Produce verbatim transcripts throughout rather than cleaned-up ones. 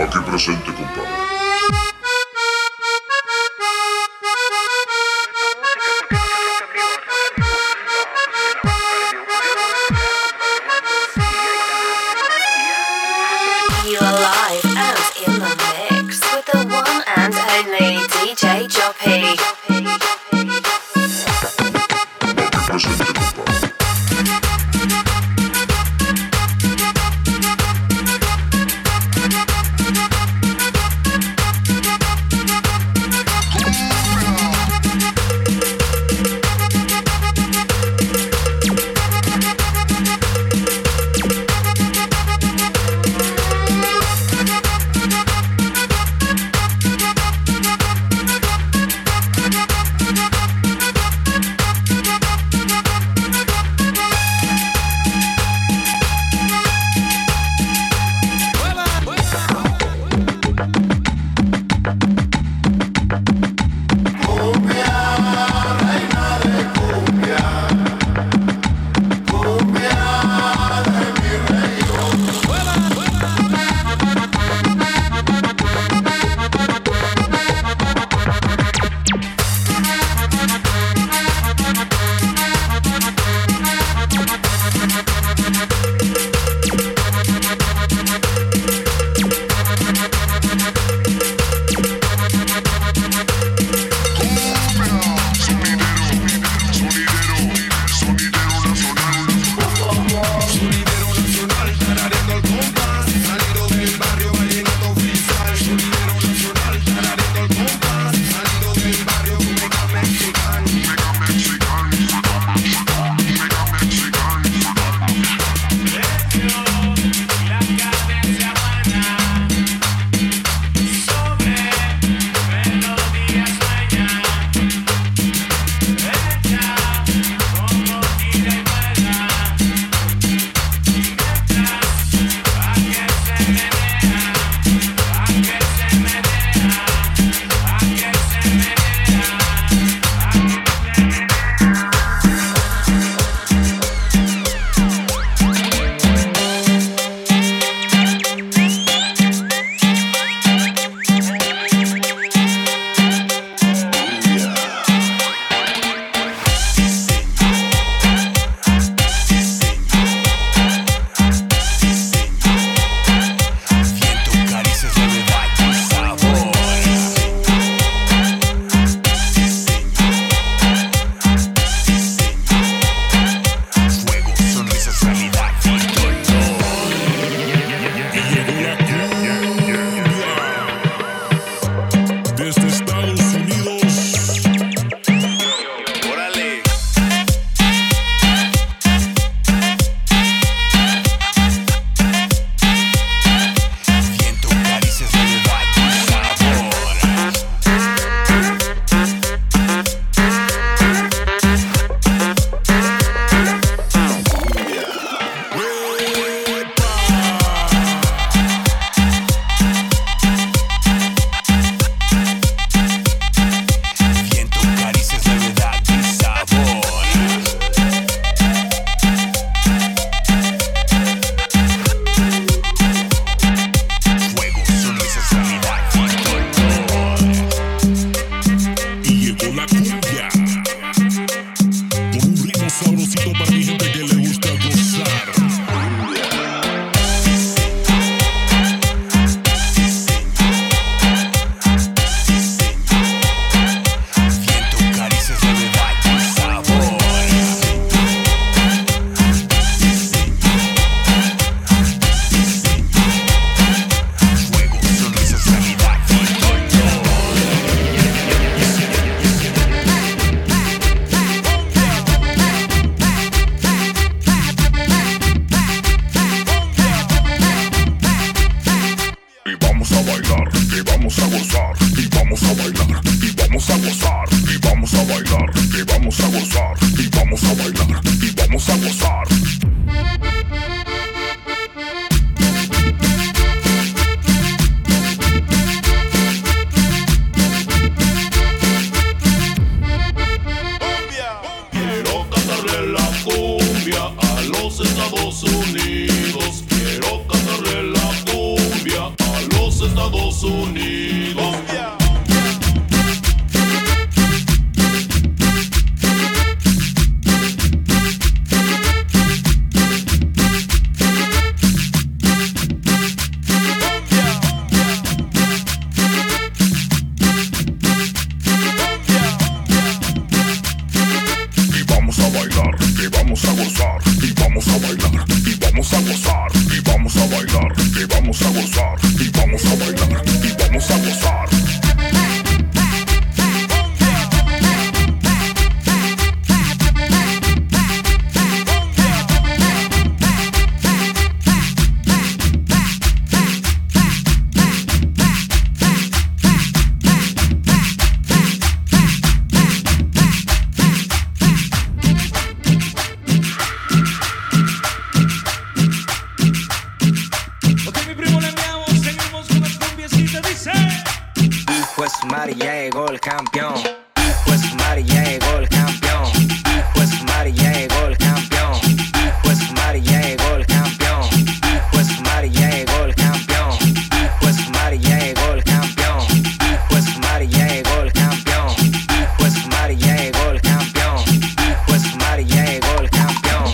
Aquí presente, compadre. You are live and in the mix with the one and only D J Joppy. Aquí presente, compadre. Estados Unidos, quiero cantarle la cumbia a los Estados que vamos a gozar y vamos a bailar y vamos a gozar. Mari, llegó el campeón. Pues Mari, llegó el campeón. Pues Mari, llegó el campeón. Pues Mari, llegó el campeón. Pues Mari, llegó el campeón. Pues Mari, llegó el campeón. Pues Mari, llegó el campeón. Pues Mari, llegó el campeón. Pues Mari, llegó el campeón.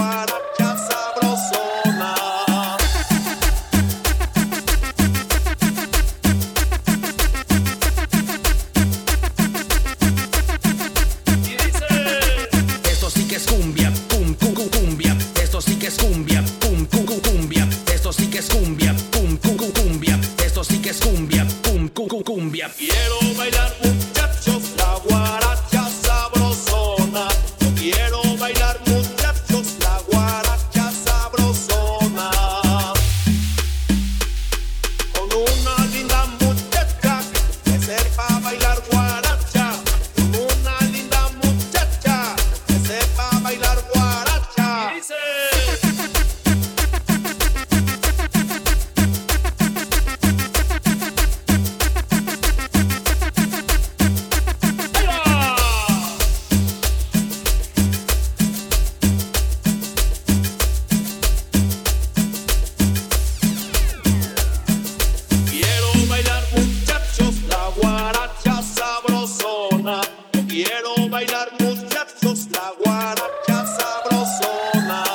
guaracha sabrosona. Y dice: esto sí que es cumbia, pum, cu, cu, cumbia. Esto sí que es cumbia, pum, cu, cu, cumbia. Esto sí que es cumbia, pum, cu, cu, cumbia. Esto sí que es cumbia, pum, cu, cu, cumbia. quiero bailar, muchachos, la guaracha sabrosona. Yo quiero bailar, muchachos, la guaracha sabrosona. Con una linda muchacha que sepa bailar guaracha. Con una linda muchacha que sepa bailar guaracha. Y dice: quiero bailar, muchachos, la guaracha sabrosona. Yo quiero bailar, muchachos, la guaracha sabrosona.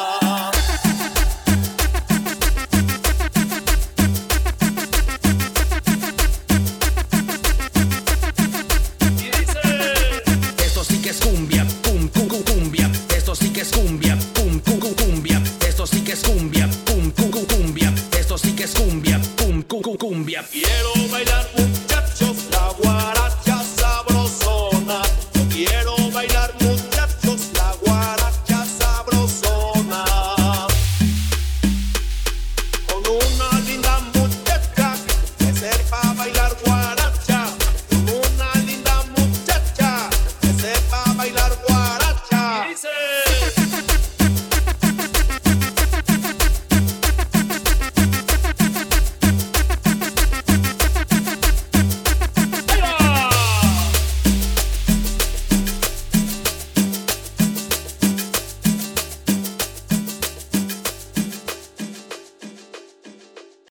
Y dice: Esto sí que es cumbia, pum, cu, cu, cumbia. Esto sí que es cumbia, pum, cu, cu, cumbia. Esto sí que es cumbia, pum, cu, cu, cumbia. Esto sí que es cumbia, pum, cu, cu, cumbia. quiero